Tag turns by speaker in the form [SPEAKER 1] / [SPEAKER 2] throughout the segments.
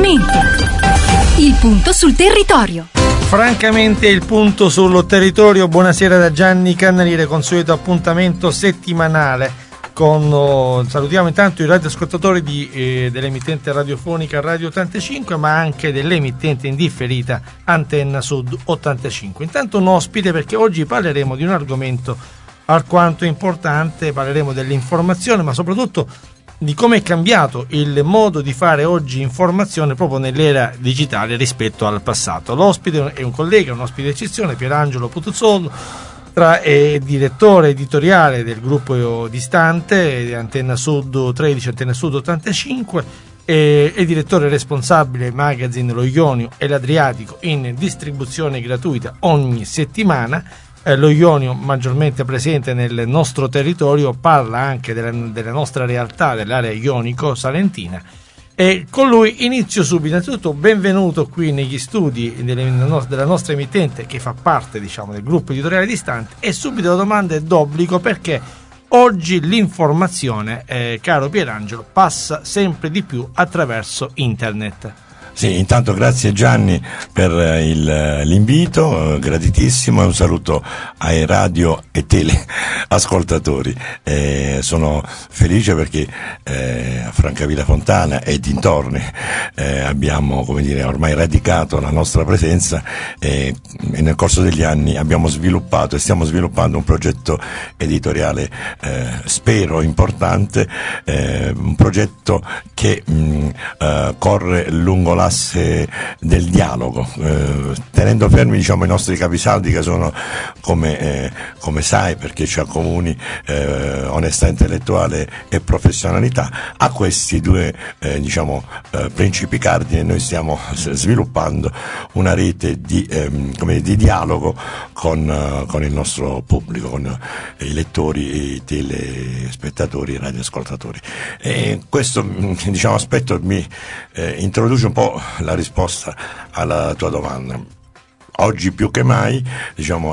[SPEAKER 1] appuntamento. Il punto sul territorio.
[SPEAKER 2] Francamente il punto sul territorio. Buonasera da Gianni Cannaliere, consueto appuntamento settimanale salutiamo intanto i radioascoltatori dell'emittente radiofonica Radio 85, ma anche dell'emittente indifferita Antenna Sud 85. Intanto un ospite, perché oggi parleremo di un argomento alquanto importante, parleremo dell'informazione, ma soprattutto di come è cambiato il modo di fare oggi informazione proprio nell'era digitale rispetto al passato. L'ospite è un collega, un ospite d'eccezione, Pierangelo Putuzzolo, direttore editoriale del gruppo Distante di Antenna Sud 13, Antenna Sud 85, e direttore responsabile magazine Lo Ionio e l'Adriatico, in distribuzione gratuita ogni settimana. Lo Ionio, maggiormente presente nel nostro territorio, parla anche della nostra realtà, dell'area ionico-salentina. E con lui inizio subito. Innanzitutto benvenuto qui negli studi della nostra emittente, che fa parte, diciamo, del gruppo editoriale Distante, e subito la domanda è d'obbligo, perché oggi l'informazione, caro Pierangelo, passa sempre di più attraverso internet.
[SPEAKER 3] Sì, intanto grazie Gianni per l'invito, gratitissimo, e un saluto ai radio e tele ascoltatori. Sono felice perché a Francavilla Fontana e dintorni abbiamo, come dire, ormai radicato la nostra presenza, e nel corso degli anni abbiamo sviluppato e stiamo sviluppando un progetto editoriale spero importante, un progetto che corre lungo l'asse del dialogo, tenendo fermi, diciamo, i nostri capisaldi, che sono come sai, perché ci accomuni onestà intellettuale e professionalità. A questi due principi cardine noi stiamo sviluppando una rete di dialogo con il nostro pubblico, con i lettori, i telespettatori, i radioascoltatori. E questo, diciamo, aspetto mi introduce un po' la risposta alla tua domanda. Oggi più che mai, diciamo,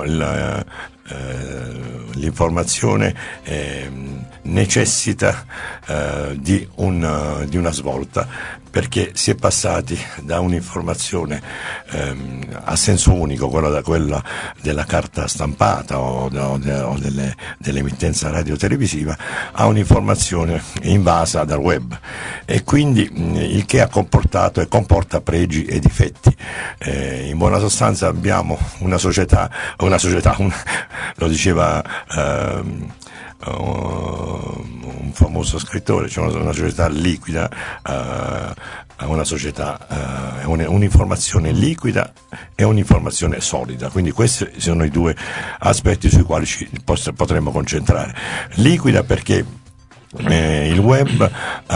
[SPEAKER 3] l'informazione necessita di una svolta, perché si è passati da un'informazione a senso unico, quella della carta stampata o dell'emittenza radiotelevisiva, a un'informazione invasa dal web, e quindi il che ha comportato e comporta pregi e difetti. In buona sostanza abbiamo una società, lo diceva un famoso scrittore, cioè una società liquida, una società, un'informazione liquida e un'informazione solida. Quindi questi sono i due aspetti sui quali ci potremmo concentrare. Liquida perché il web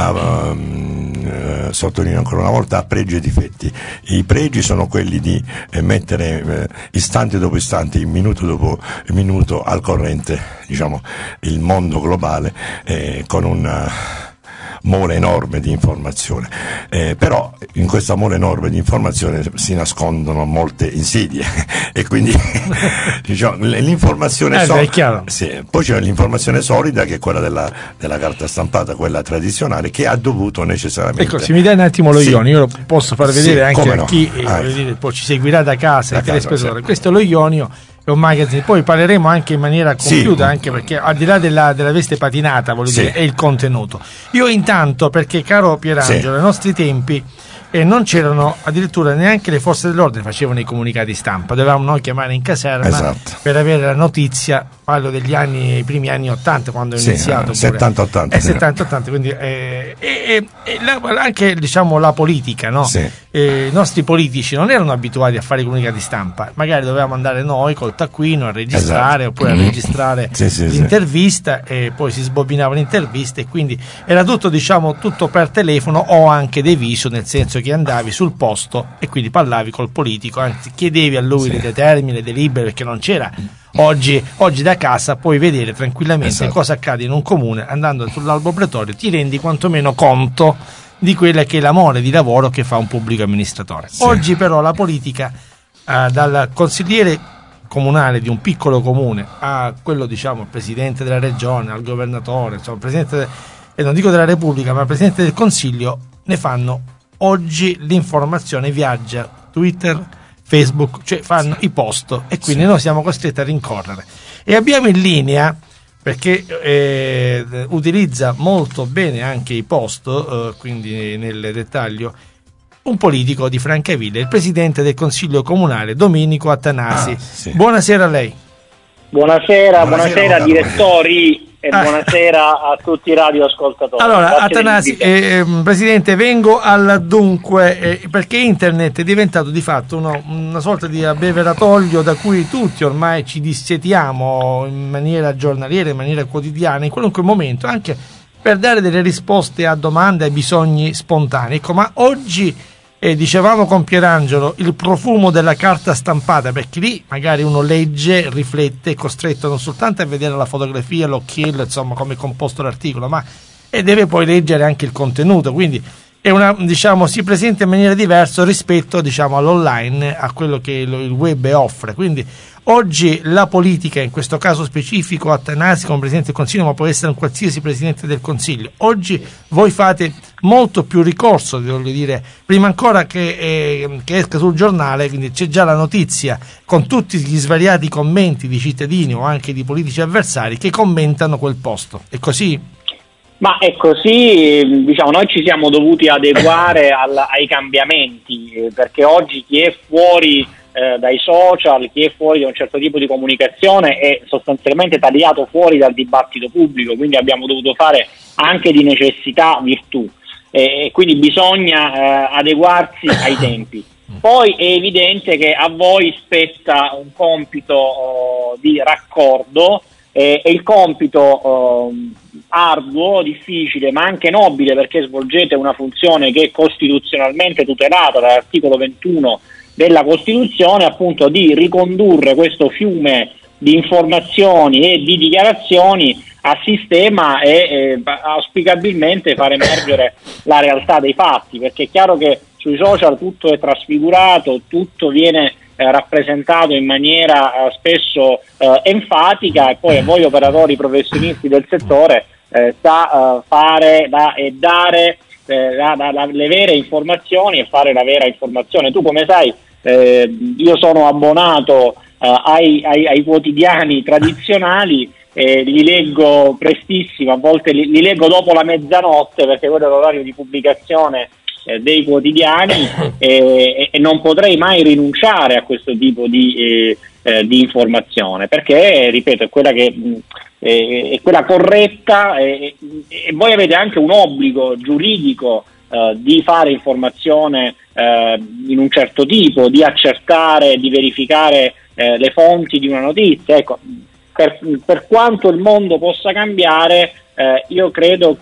[SPEAKER 3] sottolineo ancora una volta, ha pregi e difetti. I pregi sono quelli di mettere istante dopo istante, minuto dopo minuto, al corrente, diciamo, il mondo globale, con una mole enorme di informazione, però in questa mole enorme di informazione si nascondono molte insidie e quindi diciamo, l'informazione solida, sì, poi c'è l'informazione solida, che è quella della carta stampata, quella tradizionale, che ha dovuto necessariamente.
[SPEAKER 2] Ecco, se mi dai un attimo lo Ionio, io lo posso far vedere anche a chi poi ci seguirà da casa, i telespettatori. Sì. Questo è lo Ionio, è un magazine, poi parleremo anche in maniera compiuta, anche perché al di là della veste patinata, voglio dire, è il contenuto. Io intanto, perché caro Pierangelo, ai nostri tempi non c'erano addirittura neanche le forze dell'ordine, facevano i comunicati stampa, dovevamo noi chiamare in caserma per avere la notizia. Parlo degli anni, i primi anni 80, quando è iniziato
[SPEAKER 3] 70-80,
[SPEAKER 2] 70-80, quindi anche, diciamo, la politica, no? I nostri politici non erano abituati a fare i comunicati stampa, magari dovevamo andare noi col taccuino a registrare, oppure a registrare l'intervista, e poi si sbobinava l'intervista, e quindi era tutto, diciamo, tutto per telefono o anche de viso, nel senso che andavi sul posto e quindi parlavi col politico, anzi chiedevi a lui le determine, le delibere, perché non c'era. Oggi da casa puoi vedere tranquillamente cosa accade in un comune, andando sull'albo pretorio ti rendi quantomeno conto di quella che è la mole di lavoro che fa un pubblico amministratore. Oggi però la politica, dal consigliere comunale di un piccolo comune a quello, diciamo, il presidente della regione, al governatore, insomma, presidente e non dico della Repubblica, ma il presidente del Consiglio, ne fanno oggi l'informazione viaggia, Twitter, Facebook, cioè fanno i post, e quindi noi siamo costretti a rincorrere. E abbiamo in linea, perché utilizza molto bene anche i post, quindi nel dettaglio, un politico di Francavilla, il presidente del Consiglio Comunale, Domenico Attanasi.
[SPEAKER 3] Sì.
[SPEAKER 2] Buonasera a lei.
[SPEAKER 4] Buonasera direttori e buonasera a tutti i radioascoltatori.
[SPEAKER 2] Allora, Attanasi, Presidente, vengo al dunque, perché internet è diventato di fatto una sorta di abbeveratoio da cui tutti ormai ci dissetiamo in maniera giornaliera, in maniera quotidiana, in qualunque momento, anche per dare delle risposte a domande, ai bisogni spontanei. Ecco, ma oggi dicevamo con Pierangelo il profumo della carta stampata, perché lì magari uno legge, riflette, è costretto non soltanto a vedere la fotografia, l'occhiello, insomma, come è composto l'articolo, ma deve poi leggere anche il contenuto, quindi è si presenta in maniera diversa rispetto, all'online, a quello che il web offre. Quindi oggi la politica, in questo caso specifico Attanasi come Presidente del Consiglio, ma può essere un qualsiasi Presidente del Consiglio, oggi voi fate molto più ricorso, voglio dire, prima ancora che esca sul giornale, quindi c'è già la notizia con tutti gli svariati commenti di cittadini o anche di politici avversari che commentano quel posto. È così?
[SPEAKER 4] Ma è così, noi ci siamo dovuti adeguare ai cambiamenti, perché oggi chi è fuori dai social, chi è fuori da un certo tipo di comunicazione è sostanzialmente tagliato fuori dal dibattito pubblico, quindi abbiamo dovuto fare anche di necessità virtù, e quindi bisogna adeguarsi ai tempi. Poi è evidente che a voi spetta un compito di raccordo, e il compito arduo, difficile, ma anche nobile, perché svolgete una funzione che è costituzionalmente tutelata dall'articolo 21 della Costituzione, appunto di ricondurre questo fiume di informazioni e di dichiarazioni a sistema e auspicabilmente far emergere la realtà dei fatti, perché è chiaro che sui social tutto è trasfigurato, tutto viene rappresentato in maniera spesso enfatica, e poi a voi operatori professionisti del settore sta fare e dare le vere informazioni e fare la vera informazione. Tu, come sai, io sono abbonato ai quotidiani tradizionali, li leggo prestissimo, a volte li leggo dopo la mezzanotte, perché quello è l'orario di pubblicazione dei quotidiani, e non potrei mai rinunciare a questo tipo di informazione, perché, ripeto, è quella che è quella corretta, e voi avete anche un obbligo giuridico di fare informazione in un certo tipo, di accertare, di verificare le fonti di una notizia. Ecco, per quanto il mondo possa cambiare, io credo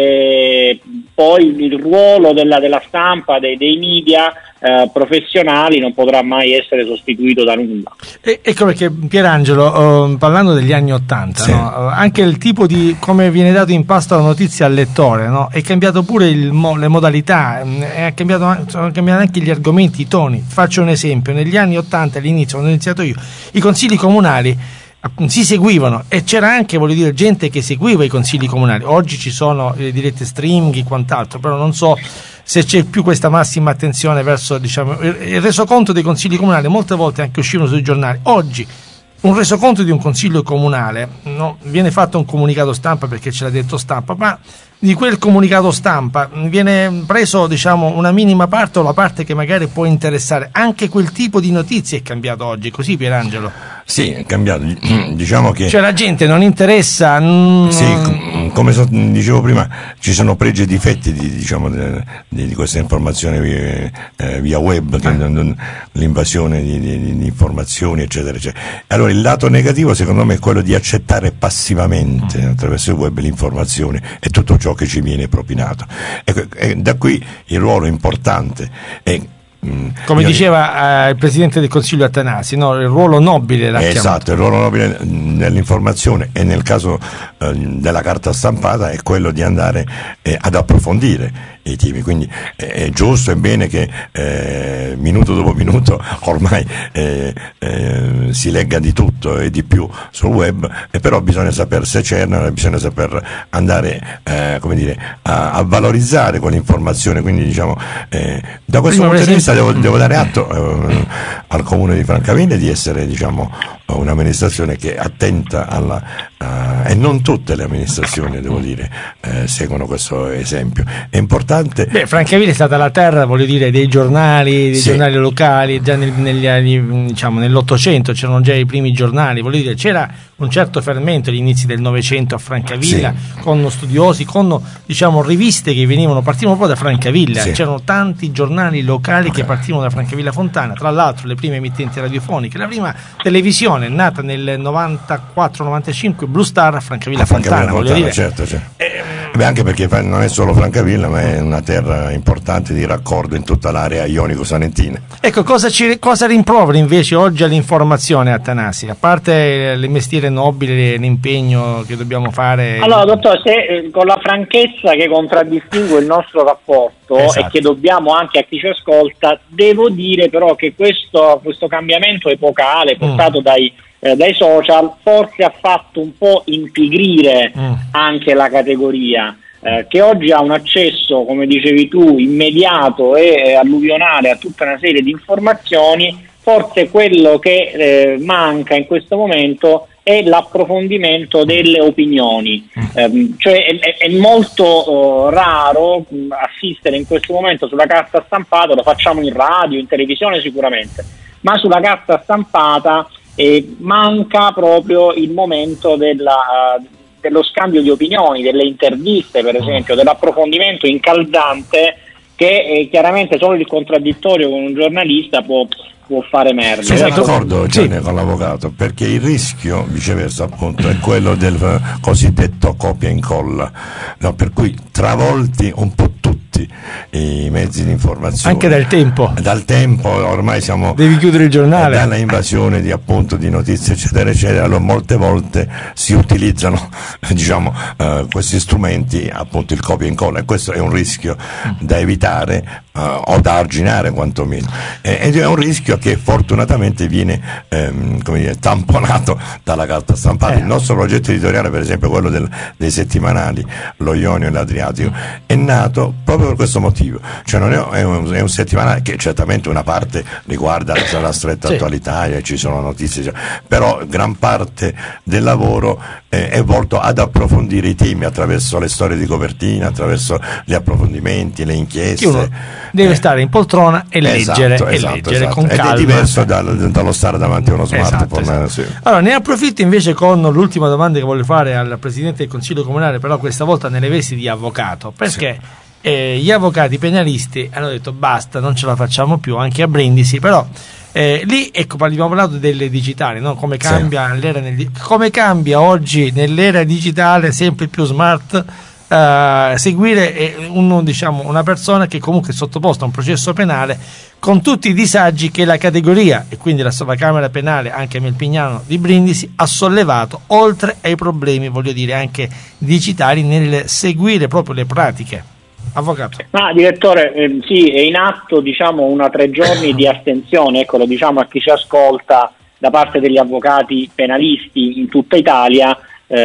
[SPEAKER 4] che poi il ruolo della stampa, dei media professionali non potrà mai essere sostituito da nulla.
[SPEAKER 2] Ecco perché, Pierangelo, parlando degli anni '80, sì, no? Anche il tipo di come viene dato in pasto la notizia al lettore, no? È cambiato pure le modalità, sono cambiati anche gli argomenti, i toni. Faccio un esempio: negli anni '80, all'inizio, quando ho iniziato io, i consigli comunali si seguivano, e c'era anche, voglio dire, gente che seguiva i consigli comunali. Oggi ci sono dirette streaming e quant'altro, però non so se c'è più questa massima attenzione verso, il resoconto dei consigli comunali. Molte volte anche uscivano sui giornali. Oggi un resoconto di un consiglio comunale, no, viene fatto un comunicato stampa perché ce l'ha detto stampa, ma di quel comunicato stampa viene preso, una minima parte, o la parte che magari può interessare. Anche quel tipo di notizie è cambiato oggi, così, Pierangelo?
[SPEAKER 3] Sì, è cambiato, diciamo che...
[SPEAKER 2] Cioè la gente non interessa...
[SPEAKER 3] Sì, come dicevo prima, ci sono pregi e difetti di questa informazione via web, l'invasione di informazioni, eccetera, eccetera. Allora, il lato negativo, secondo me, è quello di accettare passivamente attraverso il web l'informazione e tutto ciò che ci viene propinato. E da qui il ruolo importante è,
[SPEAKER 2] come diceva il Presidente del Consiglio Attanasi, no? Il ruolo nobile l'ha chiamato.
[SPEAKER 3] Esatto, il ruolo nobile nell'informazione, e nel caso della carta stampata è quello di andare ad approfondire i temi, quindi è giusto e bene che minuto dopo minuto ormai si legga di tutto e di più sul web, e però bisogna saper secernere, bisogna saper andare a valorizzare quell'informazione, quindi diciamo da questo punto di vista devo dare atto al Comune di Francavilla di essere un'amministrazione che è attenta e non tutte le amministrazioni, devo dire, seguono questo esempio. È importante.
[SPEAKER 2] Francavilla è stata la terra, voglio dire, dei giornali locali, già nell'Ottocento c'erano già i primi giornali, voglio dire, c'era un certo fermento agli inizi del Novecento a Francavilla, con studiosi, con riviste che partivano proprio da Francavilla, c'erano tanti giornali locali che partivano da Francavilla Fontana, tra l'altro le prime emittenti radiofoniche, la prima televisione nata nel 94-95, Blue Star a Francavilla Fontana, voglio dire.
[SPEAKER 3] Certo. Anche perché non è solo Francavilla, ma è una terra importante di raccordo in tutta l'area ionico-salentina.
[SPEAKER 2] Ecco, cosa rimproveri invece oggi all'informazione, Attanasi, a parte il mestiere nobile, l'impegno che dobbiamo fare? Allora,
[SPEAKER 4] dottore, se con la franchezza che contraddistingue il nostro rapporto e che dobbiamo anche a chi ci ascolta, devo dire però che questo cambiamento epocale portato dai social forse ha fatto un po' impigrire anche la categoria, che oggi ha un accesso, come dicevi tu, immediato e alluvionale a tutta una serie di informazioni. Forse quello che manca in questo momento è l'approfondimento delle opinioni, cioè è molto raro assistere in questo momento sulla carta stampata, lo facciamo in radio, in televisione sicuramente, ma sulla carta stampata manca proprio il momento dello scambio di opinioni, delle interviste per esempio, dell'approfondimento incaldante che chiaramente solo il contraddittorio con un giornalista può fare emergere.
[SPEAKER 3] Sono d'accordo con l'avvocato, perché il rischio viceversa appunto è quello del cosiddetto copia e incolla, per cui travolti un po' tutti i mezzi di informazione,
[SPEAKER 2] anche dal tempo
[SPEAKER 3] ormai
[SPEAKER 2] devi chiudere il giornale,
[SPEAKER 3] dalla invasione di notizie eccetera, allora molte volte si utilizzano questi strumenti, appunto il copia e incolla, e questo è un rischio da evitare o da arginare quantomeno, ed è un rischio che fortunatamente viene tamponato dalla carta stampata. Il nostro progetto editoriale, per esempio quello dei settimanali, lo Ionio e l'Adriatico, è nato proprio per questo motivo, cioè non è un settimanale che certamente una parte riguarda la stretta attualità e ci sono notizie, però gran parte del lavoro è volto ad approfondire i temi attraverso le storie di copertina, attraverso gli approfondimenti, le inchieste.
[SPEAKER 2] Deve stare in poltrona e leggere con calma.
[SPEAKER 3] Ed è diverso dallo stare davanti a uno smartphone.
[SPEAKER 2] Allora, ne approfitto invece con l'ultima domanda che voglio fare al Presidente del Consiglio Comunale, però questa volta nelle vesti di avvocato, perché gli avvocati penalisti hanno detto basta, non ce la facciamo più, anche a Brindisi, però lì abbiamo parlato delle digitali, no? Come cambia l'era come cambia oggi nell'era digitale sempre più smart seguire una persona che comunque è sottoposta a un processo penale con tutti i disagi che la categoria e quindi la Camera Penale anche Melpignano di Brindisi ha sollevato, oltre ai problemi, voglio dire, anche digitali nel seguire proprio le pratiche. Avvocato.
[SPEAKER 4] Direttore, sì, è in atto una 3 giorni di astensione, lo diciamo a chi ci ascolta, da parte degli avvocati penalisti in tutta Italia,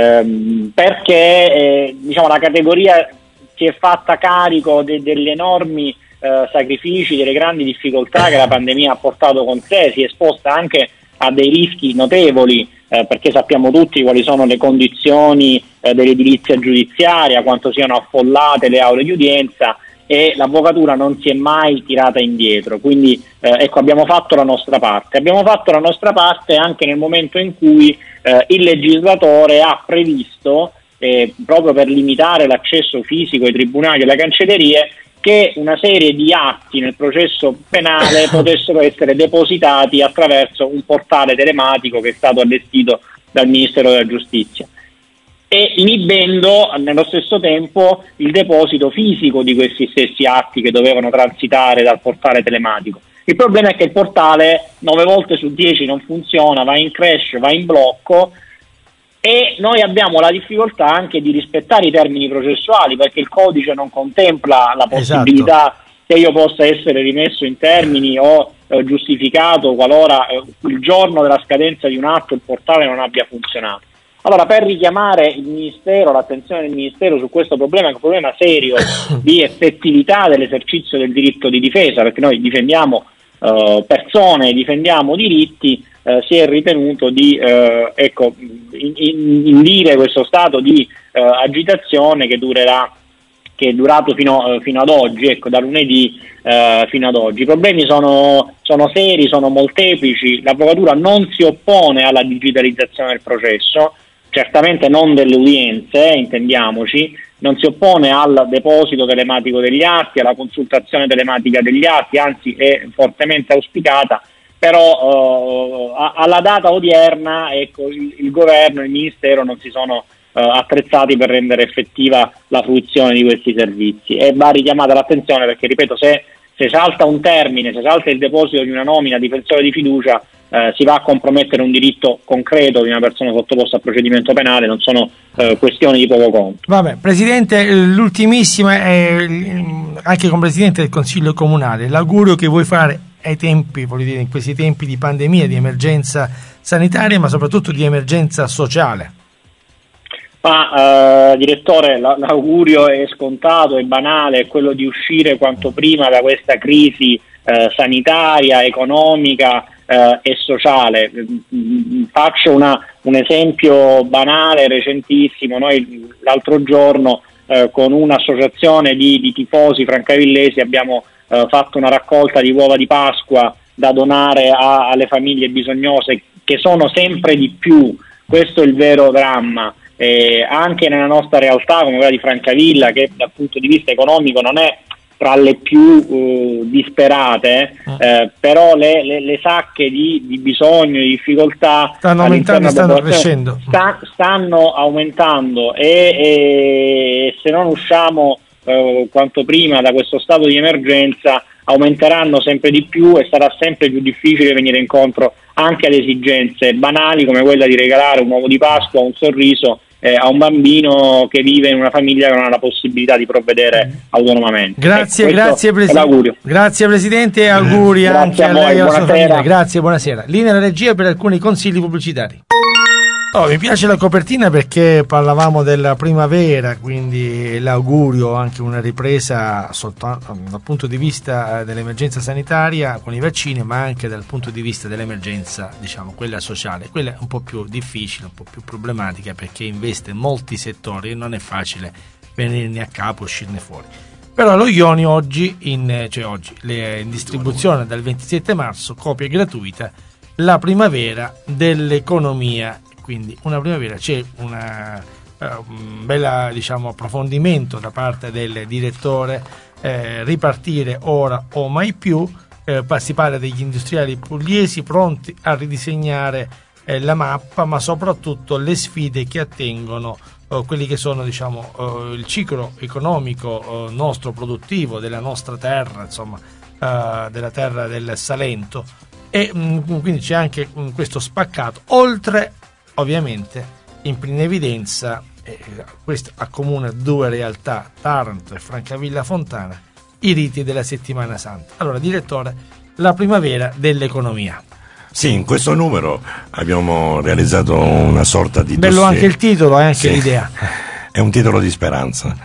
[SPEAKER 4] perché la categoria si è fatta carico degli enormi sacrifici, delle grandi difficoltà che la pandemia ha portato con sé, si è esposta anche a dei rischi notevoli, perché sappiamo tutti quali sono le condizioni dell'edilizia giudiziaria, quanto siano affollate le aule di udienza, e l'avvocatura non si è mai tirata indietro. Quindi abbiamo fatto la nostra parte. Abbiamo fatto la nostra parte anche nel momento in cui il legislatore ha previsto, proprio per limitare l'accesso fisico ai tribunali e alle cancellerie, che una serie di atti nel processo penale potessero essere depositati attraverso un portale telematico che è stato allestito dal Ministero della Giustizia, e inibendo nello stesso tempo il deposito fisico di questi stessi atti che dovevano transitare dal portale telematico. Il problema è che il portale 9 volte su 10 non funziona, va in crash, va in blocco, e noi abbiamo la difficoltà anche di rispettare i termini processuali, perché il codice non contempla la possibilità che io possa essere rimesso in termini o giustificato qualora il giorno della scadenza di un atto il portale non abbia funzionato. Allora, per richiamare il Ministero, l'attenzione del Ministero su questo problema, che è un problema serio di effettività dell'esercizio del diritto di difesa, perché noi difendiamo persone, difendiamo diritti, si è ritenuto di indire questo stato di agitazione che è durato fino ad oggi, da lunedì fino ad oggi. I problemi sono seri, sono molteplici. L'Avvocatura non si oppone alla digitalizzazione del processo, certamente non delle udienze, intendiamoci, non si oppone al deposito telematico degli atti, alla consultazione telematica degli atti, anzi è fortemente auspicata, però alla data odierna il governo e il Ministero non si sono attrezzati per rendere effettiva la fruizione di questi servizi, e va richiamata l'attenzione perché, ripeto, se salta un termine, se salta il deposito di una nomina difensore di fiducia, si va a compromettere un diritto concreto di una persona sottoposta a procedimento penale, non sono questioni di poco conto.
[SPEAKER 2] Vabbè, Presidente, l'ultimissima è anche come Presidente del Consiglio Comunale, l'augurio che vuoi fare ai tempi, voglio dire, in questi tempi di pandemia, di emergenza sanitaria, ma soprattutto di emergenza sociale.
[SPEAKER 4] Direttore, l'augurio è scontato, è banale, è quello di uscire quanto prima da questa crisi sanitaria, economica e sociale. Faccio un esempio banale, recentissimo. Noi l'altro giorno con un'associazione di tifosi francavillesi abbiamo fatto una raccolta di uova di Pasqua da donare alle famiglie bisognose, che sono sempre di più. Questo è il vero dramma. Anche nella nostra realtà come quella di Francavilla, che dal punto di vista economico non è tra le più disperate, però le sacche di bisogno, di difficoltà
[SPEAKER 2] stanno aumentando, stanno crescendo,
[SPEAKER 4] stanno aumentando, e se non usciamo quanto prima da questo stato di emergenza aumenteranno sempre di più e sarà sempre più difficile venire incontro anche ad esigenze banali come quella di regalare un uovo di Pasqua, un sorriso a un bambino che vive in una famiglia che non ha la possibilità di provvedere autonomamente.
[SPEAKER 2] Grazie Presidente. Grazie Presidente, e auguri anche a lei e alla sua famiglia. Grazie, buonasera. Linea alla regia per alcuni consigli pubblicitari. Mi piace la copertina perché parlavamo della primavera, quindi l'augurio, anche una ripresa soltanto dal punto di vista dell'emergenza sanitaria con i vaccini, ma anche dal punto di vista dell'emergenza, diciamo, quella sociale. Quella è un po' più difficile, un po' più problematica, perché investe molti settori e non è facile venirne a capo, uscirne fuori. Però lo Ioni oggi, in distribuzione dal 27 marzo, copia gratuita, la primavera dell'economia. Quindi una primavera, c'è un bella, diciamo, approfondimento da parte del direttore, ripartire ora o mai più, si parla degli industriali pugliesi pronti a ridisegnare la mappa, ma soprattutto le sfide che attengono quelli che sono, diciamo, il ciclo economico nostro, produttivo, della nostra terra, insomma, della terra del Salento, e quindi c'è anche questo spaccato, oltre ovviamente in evidenza, questo accomuna due realtà, Taranto e Francavilla Fontana, i riti della settimana santa. Allora, direttore, la primavera dell'economia.
[SPEAKER 3] Sì, in questo numero abbiamo realizzato una sorta di
[SPEAKER 2] bello
[SPEAKER 3] dossier.
[SPEAKER 2] Anche il titolo, anche l'idea.
[SPEAKER 3] È un titolo di speranza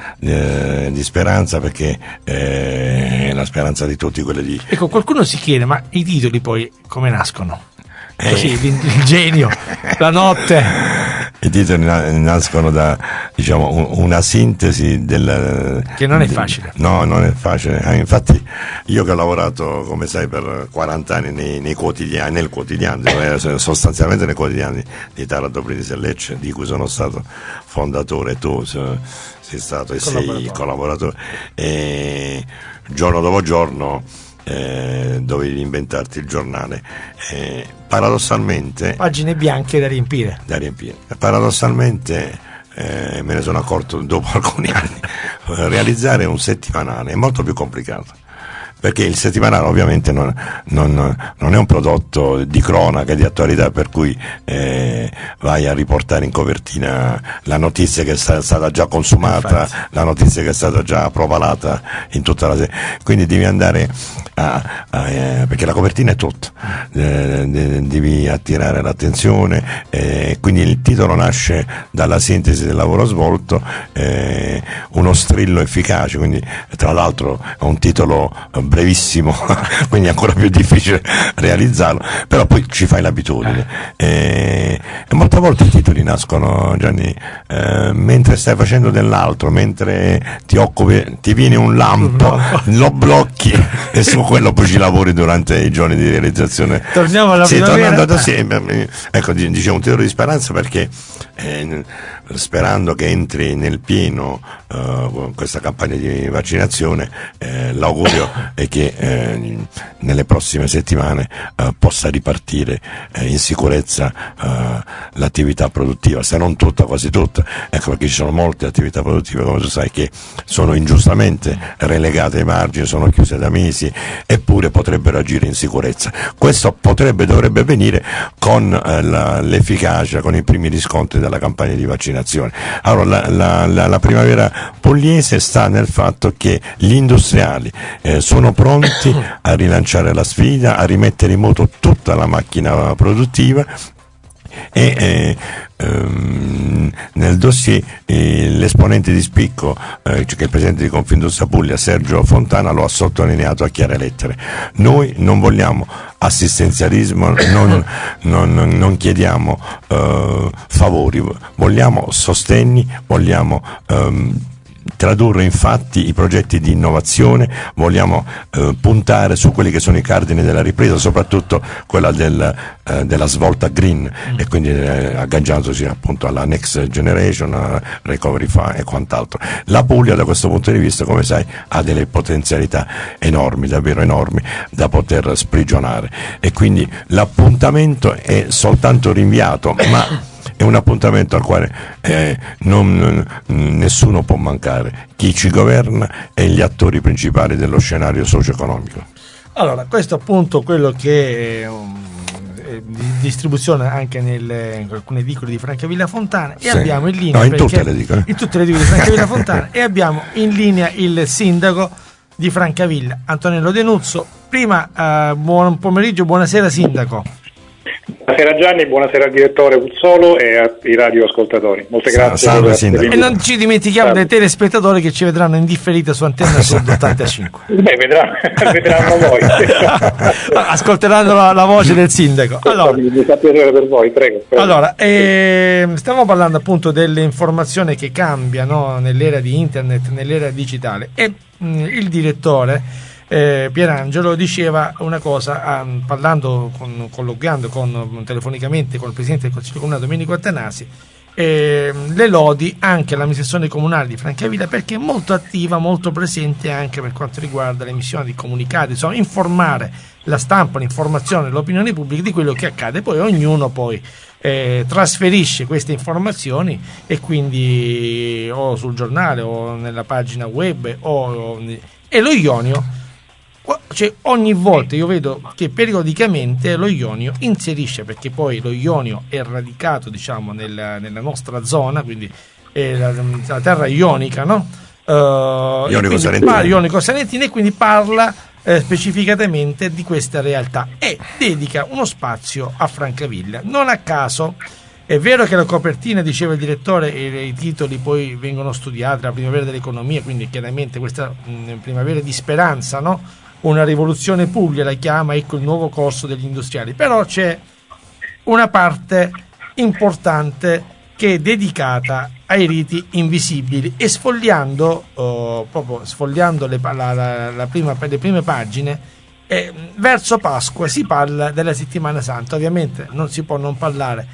[SPEAKER 3] perché è la speranza di tutti, quelle di...
[SPEAKER 2] Ecco, qualcuno si chiede, ma i titoli poi come nascono? Così, il genio, la notte.
[SPEAKER 3] I titoli nascono da, diciamo, una sintesi
[SPEAKER 2] che non è facile.
[SPEAKER 3] No, non è facile. Infatti io che ho lavorato, come sai, per 40 anni nel quotidiano, sostanzialmente nei quotidiani di Taranto, Brindisi e Lecce, di cui sono stato fondatore, tu sei stato e sei collaboratore, e giorno dopo giorno dovevi inventarti il giornale, paradossalmente
[SPEAKER 2] pagine bianche da riempire.
[SPEAKER 3] Paradossalmente me ne sono accorto dopo alcuni anni, realizzare un settimanale è molto più complicato. perché il settimanale ovviamente non è un prodotto di cronaca, di attualità, per cui vai a riportare in copertina la notizia che è stata già consumata, infatti, la notizia che è stata già propalata in tutta la quindi devi andare perché la copertina è tutta, devi attirare l'attenzione, quindi il titolo nasce dalla sintesi del lavoro svolto, uno strillo efficace, quindi tra l'altro è un titolo brevissimo quindi è ancora più difficile realizzarlo, però poi ci fai l'abitudine, e molte volte i titoli nascono, Gianni, mentre stai facendo dell'altro, mentre ti occupi, ti viene un lampo, lo blocchi e su quello poi ci lavori durante i giorni di realizzazione.
[SPEAKER 2] Torniamo alla primavera.
[SPEAKER 3] Ecco, dicevo un titolo di speranza perché sperando che entri nel pieno questa campagna di vaccinazione, l'augurio è che nelle prossime settimane possa ripartire in sicurezza l'attività produttiva, se non tutta, quasi tutta, ecco, perché ci sono molte attività produttive, come tu sai, che sono ingiustamente relegate ai margini, sono chiuse da mesi, eppure potrebbero agire in sicurezza. Questo dovrebbe avvenire con l'efficacia, con i primi riscontri della campagna di vaccinazione. Allora la primavera pugliese sta nel fatto che gli industriali sono pronti a rilanciare la sfida, a rimettere in moto tutta la macchina produttiva, e nel dossier l'esponente di spicco, che è il presidente di Confindustria Puglia, Sergio Fontana, lo ha sottolineato a chiare lettere. Noi non vogliamo assistenzialismo, non chiediamo favori, vogliamo sostegni, vogliamo tradurre in fatti i progetti di innovazione, vogliamo puntare su quelli che sono i cardini della ripresa, soprattutto quella della svolta green, e quindi agganciandosi appunto alla Next Generation, Recovery Fund e quant'altro. La Puglia da questo punto di vista, come sai, ha delle potenzialità enormi, davvero enormi, da poter sprigionare, e quindi l'appuntamento è soltanto rinviato, ma è un appuntamento al quale nessuno può mancare, chi ci governa e gli attori principali dello scenario socio-economico.
[SPEAKER 2] Allora, questo appunto quello che è distribuzione anche in alcune edicole di Francavilla Fontana, e sì, abbiamo in linea
[SPEAKER 3] in tutte le edicole
[SPEAKER 2] di Francavilla Fontana e abbiamo in linea il sindaco di Francavilla, Antonello Denuzzo. Prima buon pomeriggio, buonasera sindaco.
[SPEAKER 5] Buonasera Gianni, buonasera al direttore Puzzolo e ai radioascoltatori. Molte grazie.
[SPEAKER 3] Salve, sindaco.
[SPEAKER 2] E non ci dimentichiamo dei telespettatori che ci vedranno in differita su Antenna Sud 85.
[SPEAKER 5] Vedranno voi.
[SPEAKER 2] Ascolteranno la voce del sindaco. Allora,
[SPEAKER 5] mi fa piacere per voi, prego.
[SPEAKER 2] Allora, stiamo parlando appunto delle informazioni che cambiano nell'era di internet, nell'era digitale, e il direttore Pierangelo diceva una cosa, colloquiando telefonicamente con il presidente del Consiglio Comunale Domenico Attanasi, le lodi anche all'amministrazione comunale di Francavilla, perché è molto attiva, molto presente anche per quanto riguarda l'emissione di comunicati, insomma informare la stampa, l'informazione, l'opinione pubblica di quello che accade. Poi ognuno trasferisce queste informazioni, e quindi o sul giornale o nella pagina web e lo Ionio, cioè ogni volta io vedo che periodicamente lo Ionio inserisce, perché poi lo Ionio è radicato, diciamo, nella nostra zona, quindi è la terra ionica, no? Ionico-Salentino, e quindi parla specificatamente di questa realtà e dedica uno spazio a Francavilla. Non a caso è vero che la copertina, diceva il direttore, e i titoli poi vengono studiati, la primavera dell'economia, quindi chiaramente questa primavera di speranza, no? Una rivoluzione Puglia la chiama, ecco, il nuovo corso degli industriali. Però c'è una parte importante che è dedicata ai riti invisibili, e sfogliando le prime pagine, verso Pasqua si parla della settimana santa. Ovviamente non si può non parlare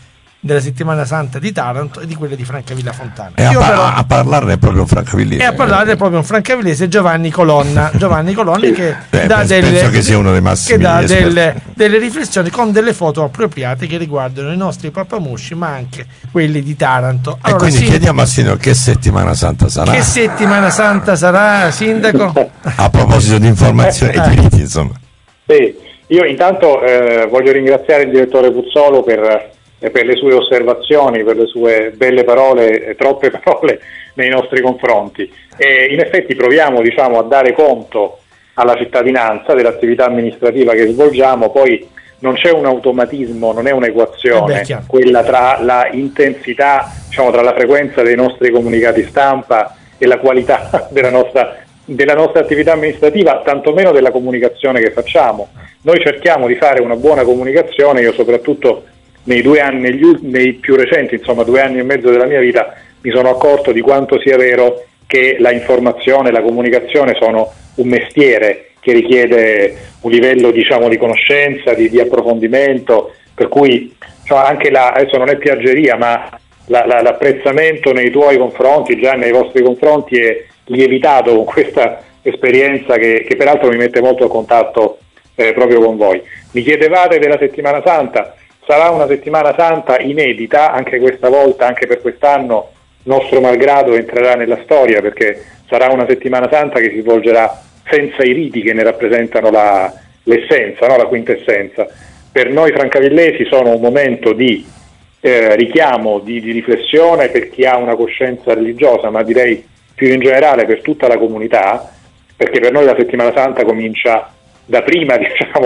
[SPEAKER 2] della Settimana Santa di Taranto e di quella di Francavilla Fontana.
[SPEAKER 3] E a parlarne proprio un francavillese.
[SPEAKER 2] E a parlare proprio un francavillese, Giovanni Colonna che dà
[SPEAKER 3] penso che sia uno dei massimi
[SPEAKER 2] delle riflessioni con delle foto appropriate che riguardano i nostri pappamusci, ma anche quelli di Taranto.
[SPEAKER 3] Allora, e quindi chiediamo a Sindaco che Settimana Santa sarà.
[SPEAKER 2] Che Settimana Santa sarà, Sindaco?
[SPEAKER 3] A proposito di informazioni e diritti, insomma.
[SPEAKER 5] Sì, io intanto voglio ringraziare il direttore Puzzolo per le sue osservazioni, per le sue belle parole, troppe parole nei nostri confronti. E in effetti proviamo, a dare conto alla cittadinanza dell'attività amministrativa che svolgiamo. Poi non c'è un automatismo, non è un'equazione quella tra la intensità, tra la frequenza dei nostri comunicati stampa e la qualità della nostra attività amministrativa, tantomeno della comunicazione che facciamo. Noi cerchiamo di fare una buona comunicazione. Io soprattutto nei 2 anni, nei più recenti, 2 anni e mezzo della mia vita, mi sono accorto di quanto sia vero che la informazione e la comunicazione sono un mestiere che richiede un livello di conoscenza, di approfondimento, per cui anche adesso non è piaggeria, ma l'apprezzamento nei tuoi confronti, già nei vostri confronti, è lievitato con questa esperienza che peraltro mi mette molto a contatto proprio con voi. Mi chiedevate della Settimana Santa. Sarà una Settimana Santa inedita, anche questa volta, anche per quest'anno, nostro malgrado entrerà nella storia, perché sarà una Settimana Santa che si svolgerà senza i riti che ne rappresentano l'essenza, la quintessenza. Per noi francavillesi sono un momento di richiamo, di riflessione per chi ha una coscienza religiosa, ma direi più in generale per tutta la comunità, perché per noi la Settimana Santa comincia da prima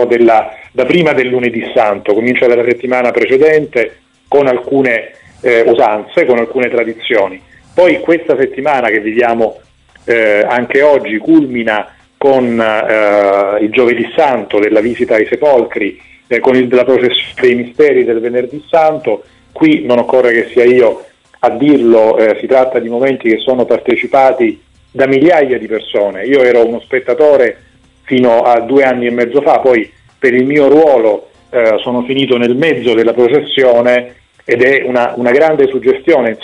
[SPEAKER 5] del lunedì santo, comincia dalla settimana precedente con alcune usanze, con alcune tradizioni. Poi questa settimana che viviamo anche oggi culmina con il giovedì santo della visita ai sepolcri, con la processione dei misteri del venerdì santo. Qui non occorre che sia io a dirlo, si tratta di momenti che sono partecipati da migliaia di persone. Io ero uno spettatore fino a 2 anni e mezzo fa, poi per il mio ruolo sono finito nel mezzo della processione ed è una grande suggestione,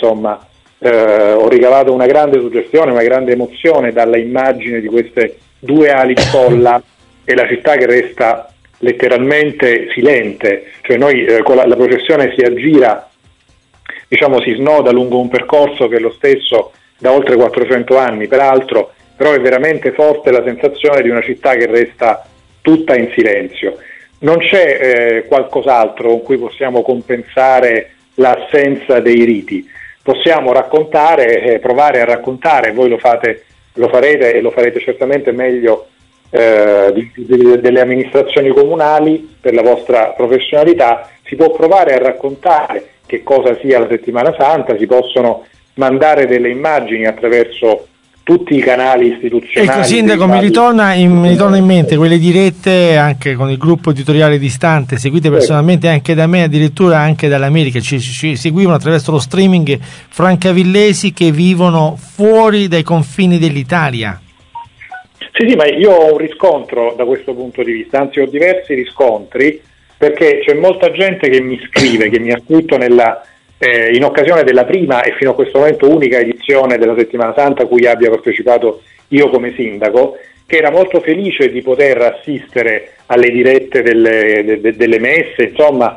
[SPEAKER 5] ho ricavato una grande suggestione, una grande emozione dalla immagine di queste 2 ali di folla e la città che resta letteralmente silente, noi con la processione si aggira, si snoda lungo un percorso che è lo stesso da oltre 400 anni, peraltro, però è veramente forte la sensazione di una città che resta tutta in silenzio. Non c'è qualcos'altro con cui possiamo compensare l'assenza dei riti. Possiamo raccontare, provare a raccontare, voi lo farete e lo farete certamente meglio delle amministrazioni comunali per la vostra professionalità. Si può provare a raccontare che cosa sia la Settimana Santa, si possono mandare delle immagini attraverso tutti i canali istituzionali.
[SPEAKER 2] Ecco, Sindaco, mi ritorna in mente quelle dirette anche con il gruppo editoriale Distante, seguite personalmente anche da me, addirittura anche dall'America. Ci seguivano attraverso lo streaming francavillesi che vivono fuori dai confini dell'Italia.
[SPEAKER 5] Sì, ma io ho un riscontro da questo punto di vista, anzi ho diversi riscontri, perché c'è molta gente che mi scrive, che mi ha scritto in occasione della prima e fino a questo momento unica edizione della Settimana Santa a cui abbia partecipato io come sindaco, che era molto felice di poter assistere alle dirette delle messe,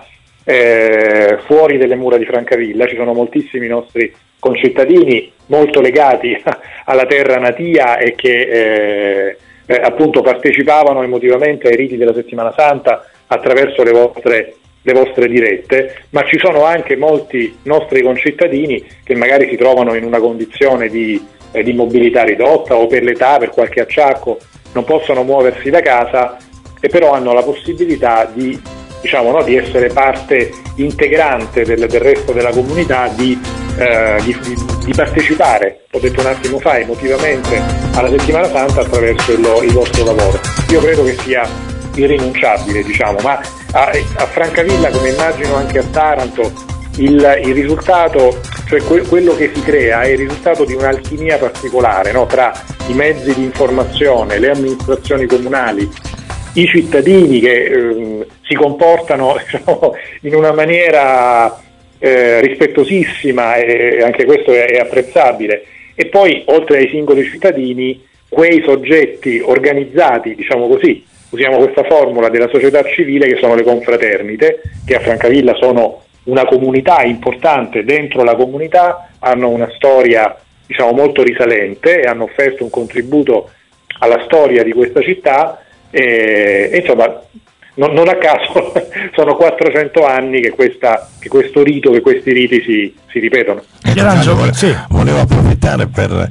[SPEAKER 5] fuori delle mura di Francavilla. Ci sono moltissimi nostri concittadini molto legati alla terra natia e che appunto partecipavano emotivamente ai riti della Settimana Santa attraverso le vostre dirette, ma ci sono anche molti nostri concittadini che magari si trovano in una condizione di mobilità ridotta o per l'età, per qualche acciacco, non possono muoversi da casa e però hanno la possibilità di essere parte integrante del resto della comunità, di partecipare, ho detto un attimo fa, emotivamente alla Settimana Santa attraverso il vostro lavoro. Io credo che sia irrinunciabile, ma a Francavilla, come immagino anche a Taranto, il risultato, quello che si crea è il risultato di un'alchimia particolare, tra i mezzi di informazione, le amministrazioni comunali, i cittadini che si comportano in una maniera rispettosissima, e anche questo è apprezzabile. E poi, oltre ai singoli cittadini, quei soggetti organizzati, diciamo così, usiamo questa formula della società civile, che sono le confraternite, che a Francavilla sono una comunità importante dentro la comunità, hanno una storia, diciamo, molto risalente e hanno offerto un contributo alla storia di questa città, e insomma non a caso sono 400 anni che questo rito, che questi riti si ripetono.
[SPEAKER 3] Volevo approfittare per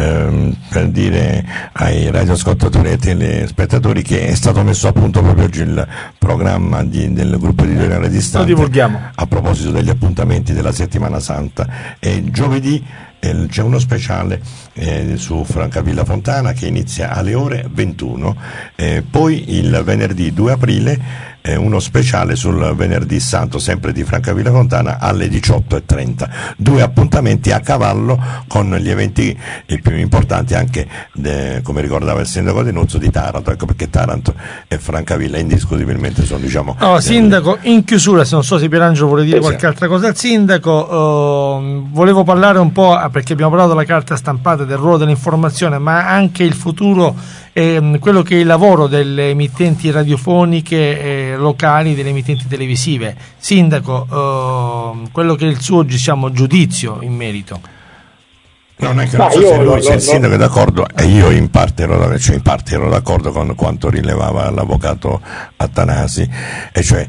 [SPEAKER 3] dire ai radioascoltatori e ai telespettatori che è stato messo a punto proprio oggi il programma del gruppo editoriale di Stante.
[SPEAKER 2] Lo divulghiamo.
[SPEAKER 3] A proposito degli appuntamenti della Settimana Santa. Giovedì c'è uno speciale su Francavilla Fontana che inizia alle ore 21, poi il venerdì 2 aprile uno speciale sul venerdì santo, sempre di Francavilla Fontana, alle 18:30. 2 appuntamenti a cavallo con gli eventi più importanti anche, come ricordava il sindaco Denuzzo, di Taranto, ecco perché Taranto e Francavilla indiscutibilmente sono, diciamo...
[SPEAKER 2] Sindaco, in chiusura, se non so se Pierangelo vuole dire qualche altra cosa al sindaco, volevo parlare un po', perché abbiamo parlato della carta stampata, del ruolo dell'informazione, ma anche il futuro, quello che è il lavoro delle emittenti radiofoniche locali, delle emittenti televisive. Sindaco, quello che è il suo, diciamo, giudizio in merito.
[SPEAKER 3] Non è che non so se lui, se il sindaco è d'accordo, e io in parte ero d'accordo con quanto rilevava l'avvocato Attanasi, e cioè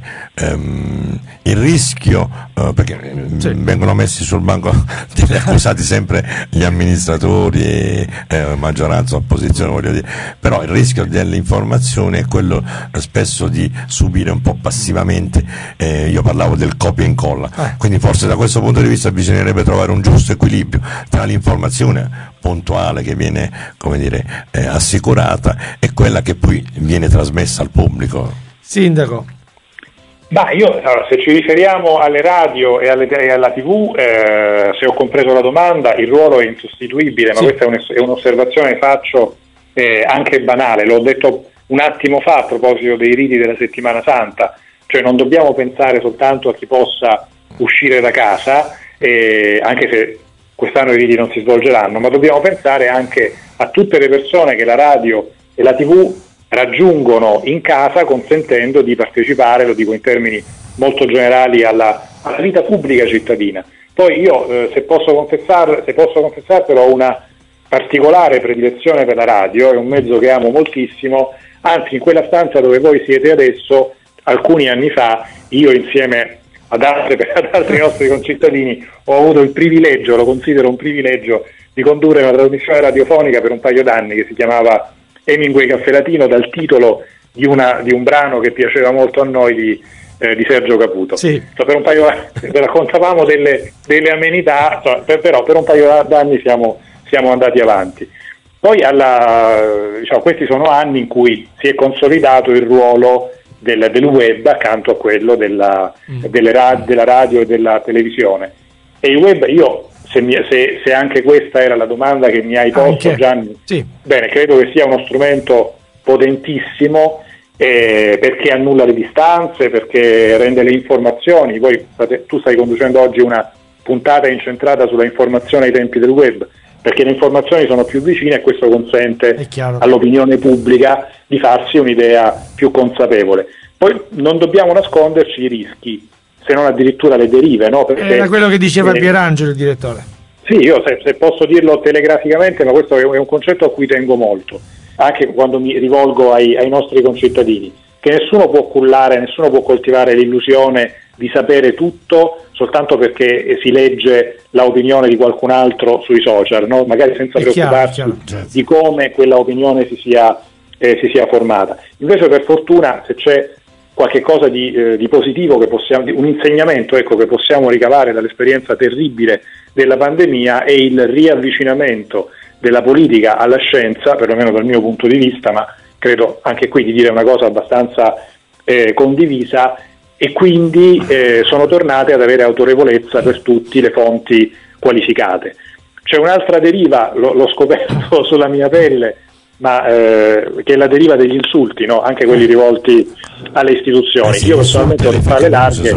[SPEAKER 3] il rischio, perché vengono messi sul banco degli accusati sempre gli amministratori, maggioranza, opposizione, voglio dire, però il rischio dell'informazione è quello spesso di subire un po' passivamente, io parlavo del copia e incolla, quindi forse da questo punto di vista bisognerebbe trovare un giusto equilibrio tra l'informazione puntuale che viene, come dire, assicurata, e quella che poi viene trasmessa al pubblico.
[SPEAKER 2] Sindaco.
[SPEAKER 5] Allora, se ci riferiamo alle radio e alla TV, se ho compreso la domanda, il ruolo è insostituibile, ma questa è un'osservazione che faccio anche banale, l'ho detto un attimo fa a proposito dei riti della Settimana Santa, cioè non dobbiamo pensare soltanto a chi possa uscire da casa, anche se quest'anno i riti non si svolgeranno, ma dobbiamo pensare anche a tutte le persone che la radio e la TV raggiungono in casa, consentendo di partecipare, lo dico in termini molto generali, alla vita pubblica cittadina. Poi io, se posso confessartelo, ho una particolare predilezione per la radio, è un mezzo che amo moltissimo, anzi in quella stanza dove voi siete adesso, alcuni anni fa, io insieme ad altri nostri concittadini ho avuto il privilegio, lo considero un privilegio, di condurre una trasmissione radiofonica per un paio d'anni che si chiamava Hemingway Caffè Latino, dal titolo di un brano che piaceva molto a noi di Sergio Caputo. Sì. Per un paio d'anni raccontavamo delle amenità, però per un paio d'anni siamo andati avanti. Poi questi sono anni in cui si è consolidato il ruolo del web accanto a quello della radio e della televisione. E il web, io, se anche questa era la domanda che mi hai posto, Gianni, bene, credo che sia uno strumento potentissimo, perché annulla le distanze, perché rende le informazioni. Poi tu stai conducendo oggi una puntata incentrata sulla informazione ai tempi del web, perché le informazioni sono più vicine e questo consente all'opinione pubblica di farsi un'idea più consapevole. Poi non dobbiamo nasconderci i rischi, se non addirittura le derive, no? Perché,
[SPEAKER 2] era quello che diceva Pierangelo, il direttore.
[SPEAKER 5] Sì, io se posso dirlo telegraficamente, ma questo è un concetto a cui tengo molto, anche quando mi rivolgo ai nostri concittadini, che nessuno può cullare, nessuno può coltivare l'illusione di sapere tutto soltanto perché si legge l'opinione di qualcun altro sui social, no? Magari senza preoccuparsi di come quella opinione si sia formata. Invece, per fortuna, se c'è qualche cosa di positivo che un insegnamento, ecco, che possiamo ricavare dall'esperienza terribile della pandemia, è il riavvicinamento della politica alla scienza, perlomeno dal mio punto di vista, ma credo anche qui di dire una cosa abbastanza condivisa, e quindi sono tornate ad avere autorevolezza per tutti le fonti qualificate. C'è un'altra deriva, l'ho scoperto sulla mia pelle ma che è la deriva degli insulti, no? Anche quelli rivolti alle istituzioni. Io personalmente ho spalle larghe,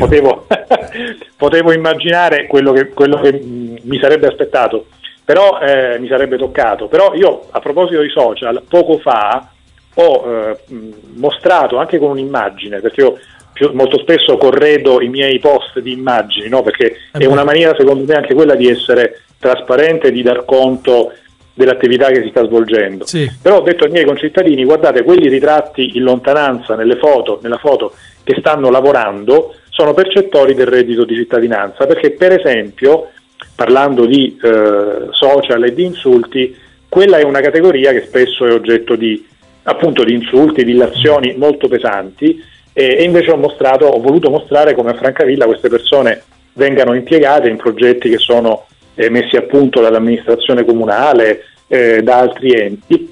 [SPEAKER 5] potevo immaginare quello che mi sarebbe aspettato, però mi sarebbe toccato. Però io, a proposito di social, poco fa ho mostrato anche con un'immagine, perché io molto spesso corredo i miei post di immagini, no? Perché è una maniera, secondo me, anche quella di essere trasparente, di dar conto dell'attività che si sta svolgendo. Sì. Però ho detto ai miei concittadini: guardate, quelli ritratti in lontananza nella foto che stanno lavorando sono percettori del reddito di cittadinanza, perché per esempio, parlando di social e di insulti, quella è una categoria che spesso è oggetto di insulti, di illazioni molto pesanti, e invece ho voluto mostrare come a Francavilla queste persone vengano impiegate in progetti che sono messi a punto dall'amministrazione comunale, da altri enti.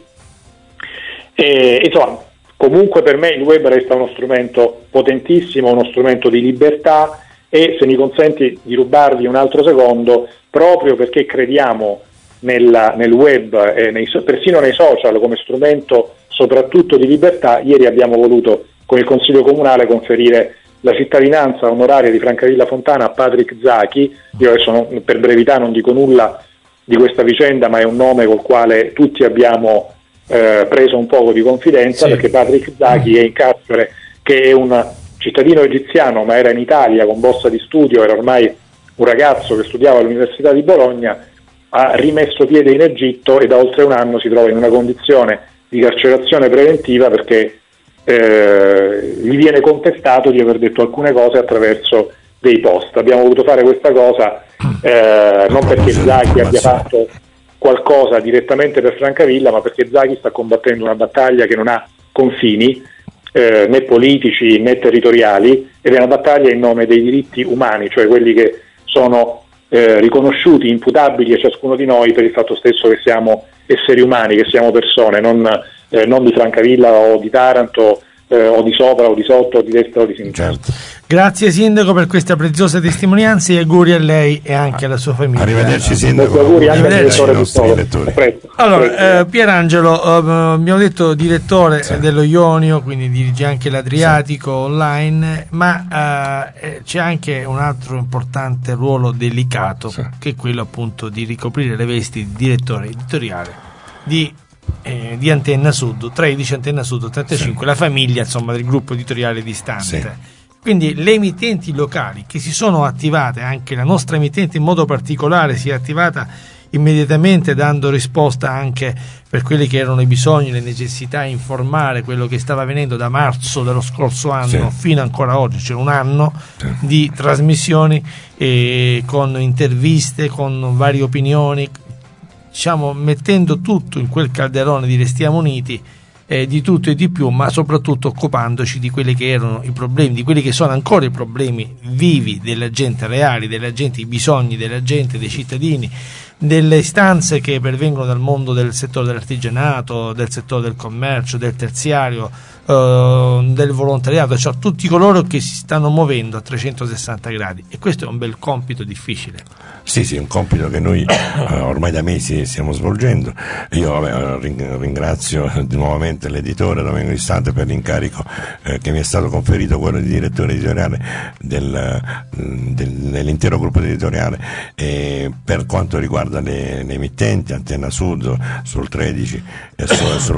[SPEAKER 5] Insomma, comunque per me il web resta uno strumento potentissimo, uno strumento di libertà, e se mi consenti di rubarvi un altro secondo, proprio perché crediamo nel web e persino nei social come strumento soprattutto di libertà, ieri abbiamo voluto con il Consiglio Comunale conferire la cittadinanza onoraria di Francavilla Fontana a Patrick Zaki. Io adesso per brevità non dico nulla di questa vicenda, ma è un nome col quale tutti abbiamo preso un poco di confidenza, sì. Perché Patrick Zaki è in carcere, che è un cittadino egiziano ma era in Italia con borsa di studio, era ormai un ragazzo che studiava all'Università di Bologna, ha rimesso piede in Egitto e da oltre un anno si trova in una condizione di carcerazione preventiva perché gli viene contestato di aver detto alcune cose attraverso dei post. Abbiamo voluto fare questa cosa non perché Zaki abbia fatto qualcosa direttamente per Francavilla, ma perché Zaki sta combattendo una battaglia che non ha confini né politici né territoriali, ed è una battaglia in nome dei diritti umani, cioè quelli che sono riconosciuti, imputabili a ciascuno di noi per il fatto stesso che siamo esseri umani, che siamo persone, non di Francavilla o di Taranto o di sopra o di sotto o di destra o di sinistra.
[SPEAKER 2] Certo. Grazie Sindaco per questa preziosa testimonianza e auguri a lei e anche alla sua famiglia.
[SPEAKER 3] Arrivederci Sindaco.
[SPEAKER 5] Auguri anche al direttore.
[SPEAKER 2] Allora, Pierangelo, abbiamo detto direttore dello Ionio, quindi dirige anche l'Adriatico online, ma c'è anche un altro importante ruolo delicato, che è quello appunto di ricoprire le vesti di direttore editoriale di Antenna Sud, 13 Antenna Sud 85, la famiglia insomma del gruppo editoriale distante. Quindi le emittenti locali che si sono attivate, anche la nostra emittente in modo particolare si è attivata immediatamente dando risposta anche per quelli che erano i bisogni, le necessità, informare quello che stava avvenendo da marzo dello scorso anno fino ancora oggi, cioè un anno di trasmissioni con interviste, con varie opinioni, diciamo mettendo tutto in quel calderone di Restiamo Uniti, di tutto e di più, ma soprattutto occupandoci di quelli che erano i problemi, di quelli che sono ancora i problemi vivi della gente, reali della gente, i bisogni della gente, dei cittadini, delle istanze che pervengono dal mondo del settore dell'artigianato, del settore del commercio, del terziario, del volontariato, cioè tutti coloro che si stanno muovendo a 360 gradi, e questo è un bel compito difficile.
[SPEAKER 3] Sì, un compito che noi ormai da mesi stiamo svolgendo. Io ringrazio nuovamente l'editore Domenico Distante per l'incarico che mi è stato conferito, quello di direttore editoriale dell'intero gruppo editoriale, per quanto riguarda le emittenti Antenna Sud sul 13 e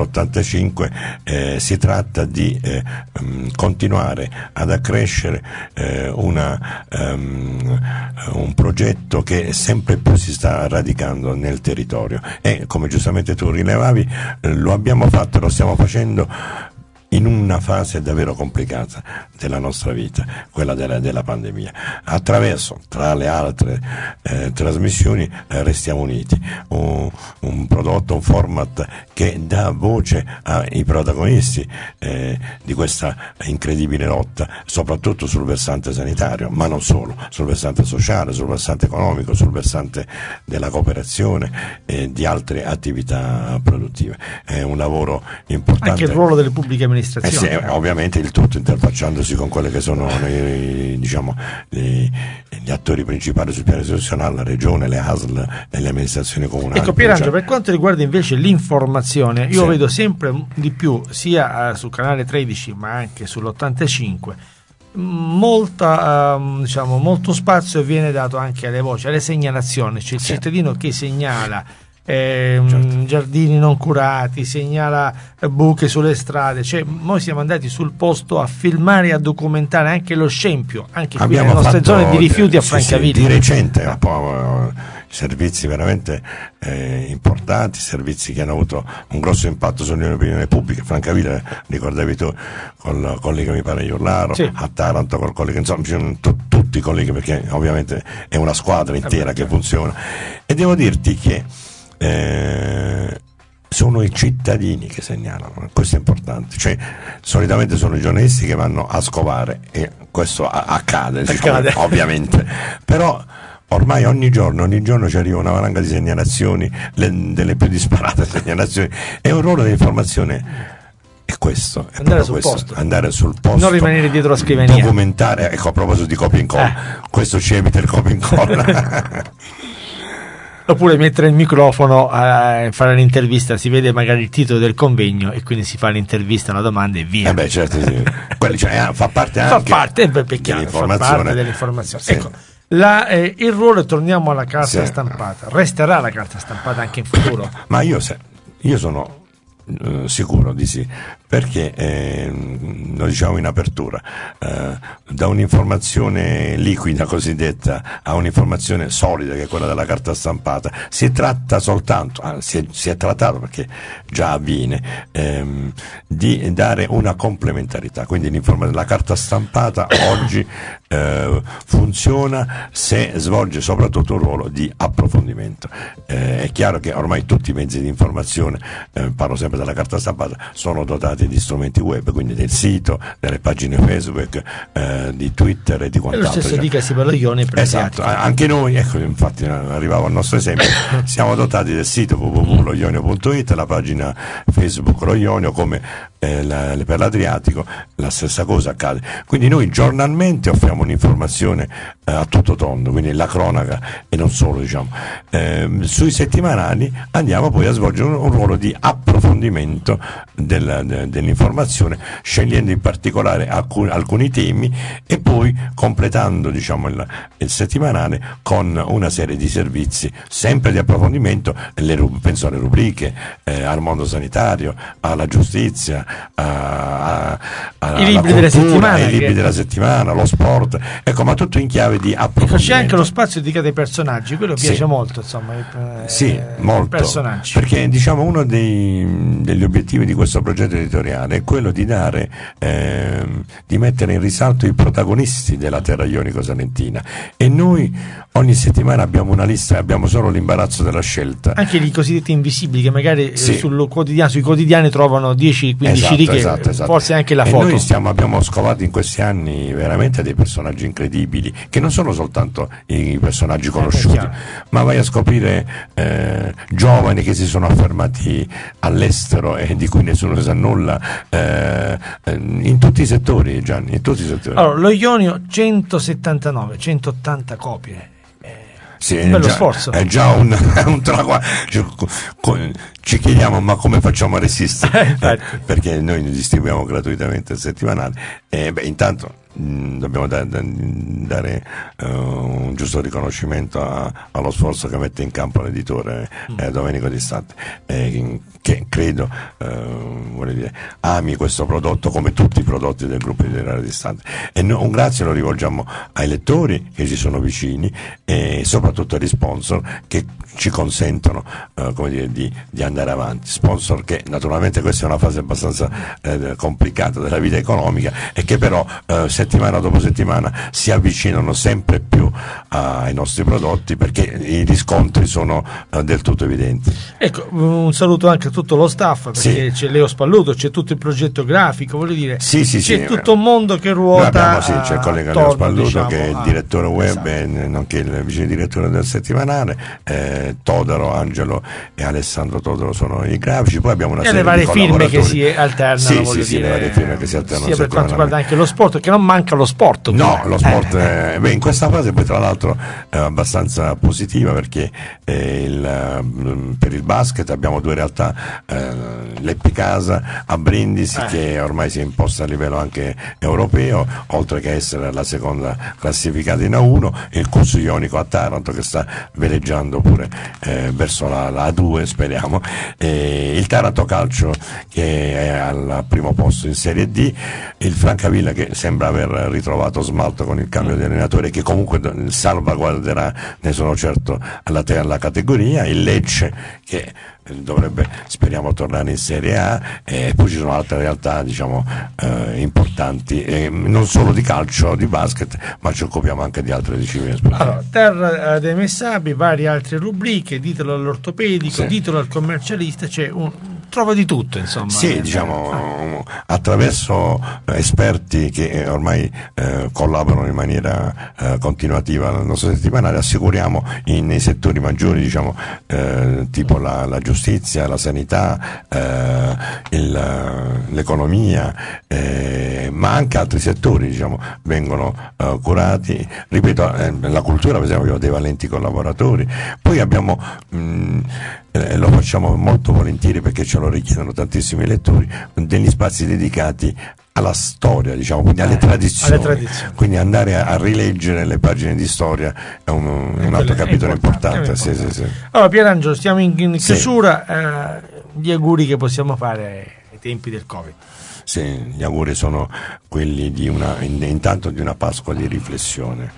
[SPEAKER 3] sull'85. Si tratta di continuare ad accrescere un progetto che sempre più si sta radicando nel territorio, e come giustamente tu rilevavi lo abbiamo fatto e lo stiamo facendo in una fase davvero complicata della nostra vita, quella della pandemia, attraverso, tra le altre trasmissioni, Restiamo Uniti, un prodotto, un format che dà voce ai protagonisti di questa incredibile lotta, soprattutto sul versante sanitario, ma non solo, sul versante sociale, sul versante economico, sul versante della cooperazione e di altre attività produttive. È un lavoro importante.
[SPEAKER 2] Anche il ruolo delle pubbliche amministrazioni amministrazione.
[SPEAKER 3] Sì, ovviamente il tutto interfacciandosi con quelle che sono gli attori principali sul piano istituzionale, la regione, le ASL e le amministrazioni comunali.
[SPEAKER 2] Ecco Pierangelo, per quanto riguarda invece l'informazione, io
[SPEAKER 3] Sì.
[SPEAKER 2] vedo sempre di più sia sul canale 13 ma anche sull'85 molto spazio viene dato anche alle voci, alle segnalazioni, c'è il cittadino che segnala giardini non curati, segnala buche sulle strade, cioè noi siamo andati sul posto a filmare e a documentare anche lo scempio, anche qui nelle nostre zone di rifiuti a Francavilla.
[SPEAKER 3] Di recente un po', servizi veramente importanti, servizi che hanno avuto un grosso impatto sull'opinione pubblica. Francavilla, ricordavi tu, con il collega mi pare Iurlaro,
[SPEAKER 2] sì.
[SPEAKER 3] A Taranto col collega, insomma tutti i colleghi, perché ovviamente è una squadra intera che funziona, e devo dirti che sono i cittadini che segnalano, questo è importante, cioè solitamente sono i giornalisti che vanno a scovare, e questo accade. Ovviamente, però ormai ogni giorno ci arriva una valanga di segnalazioni, delle più disparate segnalazioni, è un ruolo di informazione. E questo è
[SPEAKER 2] andare
[SPEAKER 3] proprio
[SPEAKER 2] sul
[SPEAKER 3] questo,
[SPEAKER 2] posto,
[SPEAKER 3] andare sul posto,
[SPEAKER 2] non rimanere dietro la scrivania,
[SPEAKER 3] documentare. Ecco, a proposito di copia e incolla, questo ci evita il copia e incolla.
[SPEAKER 2] Oppure mettere il microfono a fare l'intervista, si vede magari il titolo del convegno e quindi si fa l'intervista, una domanda e via.
[SPEAKER 3] Certo, sì. Quelli, fa parte anche
[SPEAKER 2] dell'informazione.
[SPEAKER 3] Sì.
[SPEAKER 2] Ecco, il ruolo, torniamo alla carta stampata, resterà la carta stampata anche in futuro?
[SPEAKER 3] Ma io sono sicuro di sì, perché lo diciamo in apertura, da un'informazione liquida cosiddetta a un'informazione solida che è quella della carta stampata si tratta soltanto, si è trattato, perché già avviene, di dare una complementarità. Quindi la carta stampata oggi funziona se svolge soprattutto un ruolo di approfondimento. È chiaro che ormai tutti i mezzi di informazione, parlo sempre della carta stampata, sono dotati di strumenti web, quindi del sito, delle pagine Facebook, di Twitter e di quant'altro.
[SPEAKER 2] E lo stesso dicasi per lo Ionio e per
[SPEAKER 3] esatto, anche noi, ecco, infatti arrivavo al nostro esempio, siamo dotati del sito www.loionio.it, la pagina Facebook Lo Ionio, come per l'Adriatico la stessa cosa accade. Quindi noi giornalmente offriamo un'informazione a tutto tondo, quindi la cronaca e non solo, sui settimanali andiamo poi a svolgere un ruolo di approfondimento dell'informazione, scegliendo in particolare alcuni temi e poi completando il settimanale con una serie di servizi sempre di approfondimento, penso alle rubriche, al mondo sanitario, alla giustizia,
[SPEAKER 2] i libri della settimana,
[SPEAKER 3] i libri della settimana, lo sport, ecco, ma tutto in chiave di approfondimento.
[SPEAKER 2] C'è anche lo spazio dedicato ai personaggi, quello piace molto, insomma,
[SPEAKER 3] molto,
[SPEAKER 2] personaggi,
[SPEAKER 3] perché uno degli obiettivi di questo progetto editoriale è quello di dare, di mettere in risalto i protagonisti della terra ionico-salentina, e noi ogni settimana abbiamo una lista, abbiamo solo l'imbarazzo della scelta,
[SPEAKER 2] anche i cosiddetti invisibili che magari sui quotidiani trovano 10-15 righe,
[SPEAKER 3] esatto.
[SPEAKER 2] forse anche la
[SPEAKER 3] e
[SPEAKER 2] foto.
[SPEAKER 3] Noi abbiamo scovato in questi anni veramente dei personaggi incredibili, che non sono soltanto i personaggi conosciuti, ma vai a scoprire giovani che si sono affermati all'estero e di cui nessuno sa nulla, in tutti i settori, Gianni, in tutti i settori.
[SPEAKER 2] Allora, lo Ionio 179, 180 copie.
[SPEAKER 3] Sì,
[SPEAKER 2] bello sforzo.
[SPEAKER 3] È già un traguardo. Ci chiediamo, ma come facciamo a resistere? Perché noi ne distribuiamo gratuitamente il settimanale. Intanto dobbiamo dare un giusto riconoscimento allo sforzo che mette in campo l'editore Domenico Distante, che credo ami questo prodotto come tutti i prodotti del gruppo editoriale Distante, e un grazie lo rivolgiamo ai lettori che ci sono vicini e soprattutto agli sponsor che ci consentono di andare avanti, sponsor che naturalmente questa è una fase abbastanza complicata della vita economica e che però se settimana dopo settimana si avvicinano sempre più ai nostri prodotti, perché i riscontri sono del tutto evidenti.
[SPEAKER 2] Ecco, un saluto anche a tutto lo staff, perché c'è Leo Spalluto, c'è tutto il progetto grafico, voglio dire, c'è tutto un mondo che ruota.
[SPEAKER 3] C'è il collega Leo Spalluto,
[SPEAKER 2] diciamo,
[SPEAKER 3] che è il direttore web,
[SPEAKER 2] esatto,
[SPEAKER 3] nonché il vice direttore del settimanale, Todaro, Angelo e Alessandro Todaro sono i grafici, poi abbiamo una serie
[SPEAKER 2] le varie
[SPEAKER 3] di
[SPEAKER 2] firme che si alternano, voglio dire,
[SPEAKER 3] le varie firme che si alternano,
[SPEAKER 2] sia per quanto riguarda anche lo sport, che non manca lo sport.
[SPEAKER 3] No, lo sport in questa fase poi tra l'altro è abbastanza positiva, perché per il basket abbiamo due realtà, l'Epicasa a Brindisi, che ormai si è imposta a livello anche europeo, oltre che essere la seconda classificata in A1, e il Corso Ionico a Taranto, che sta veleggiando pure verso la A2, speriamo, il Taranto Calcio, che è al primo posto in Serie D, il Francavilla, che sembra aver ritrovato smalto con il cambio di allenatore, che comunque salvaguarderà, ne sono certo, alla categoria, il Lecce, che dovrebbe, speriamo, tornare in Serie A, e poi ci sono altre realtà, diciamo, importanti, non solo di calcio, di basket, ma ci occupiamo anche di altre discipline sportive.
[SPEAKER 2] Allora, Terra dei Messabi, varie altre rubriche, ditelo all'ortopedico, ditelo al commercialista, trova di tutto, insomma.
[SPEAKER 3] Sì, diciamo, attraverso esperti che ormai collaborano in maniera continuativa al nostro settimanale, assicuriamo nei settori maggiori, diciamo, tipo la giustizia, la sanità, l'economia, ma anche altri settori, diciamo, vengono curati. Ripeto, la cultura, per esempio, abbiamo dei valenti collaboratori, poi abbiamo lo facciamo molto volentieri, perché ce lo richiedono tantissimi lettori, degli spazi dedicati alla storia, diciamo, quindi alle tradizioni. Quindi andare a rileggere le pagine di storia è un altro capitolo importante. Sì.
[SPEAKER 2] Allora, Pierangelo, stiamo in chiusura, gli auguri che possiamo fare ai tempi del Covid.
[SPEAKER 3] Sì, gli auguri sono quelli intanto di una Pasqua di riflessione.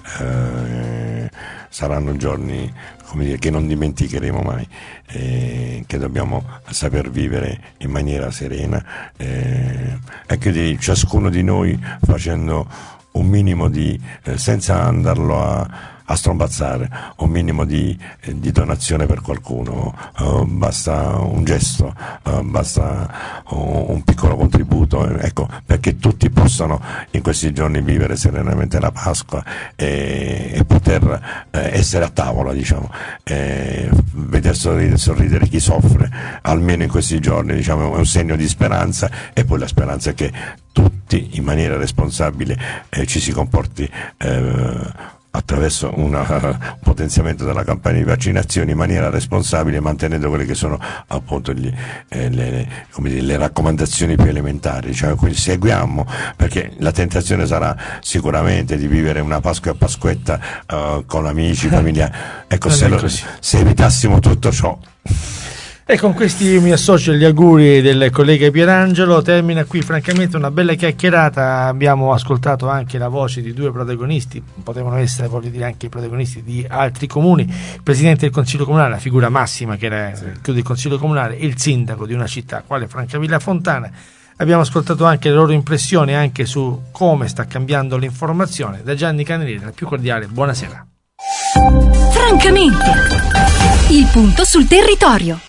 [SPEAKER 3] Saranno giorni, come dire, che non dimenticheremo mai, che dobbiamo saper vivere in maniera serena, e che ciascuno di noi, facendo un minimo di, senza andarlo a strombazzare, un minimo di donazione per qualcuno, basta un gesto, basta un piccolo contributo, ecco, perché tutti possano in questi giorni vivere serenamente la Pasqua e poter essere a tavola, diciamo, veder sorridere chi soffre, almeno in questi giorni, diciamo, è un segno di speranza. E poi la speranza è che tutti in maniera responsabile ci si comporti attraverso un potenziamento della campagna di vaccinazioni in maniera responsabile, mantenendo quelle che sono appunto le raccomandazioni più elementari, cioè, quindi seguiamo, perché la tentazione sarà sicuramente di vivere una Pasqua a Pasquetta con amici, famiglia, ecco, se evitassimo tutto ciò.
[SPEAKER 2] E con questi io mi associo agli auguri del collega Pierangelo. Termina qui francamente una bella chiacchierata. Abbiamo ascoltato anche la voce di due protagonisti, potevano essere, voglio dire, anche i protagonisti di altri comuni: il presidente del consiglio comunale, la figura massima che era il consiglio comunale, e il sindaco di una città quale Francavilla Fontana. Abbiamo ascoltato anche le loro impressioni anche su come sta cambiando l'informazione. Da Gianni Canelieri, la più cordiale buonasera.
[SPEAKER 1] Francamente, il punto sul territorio.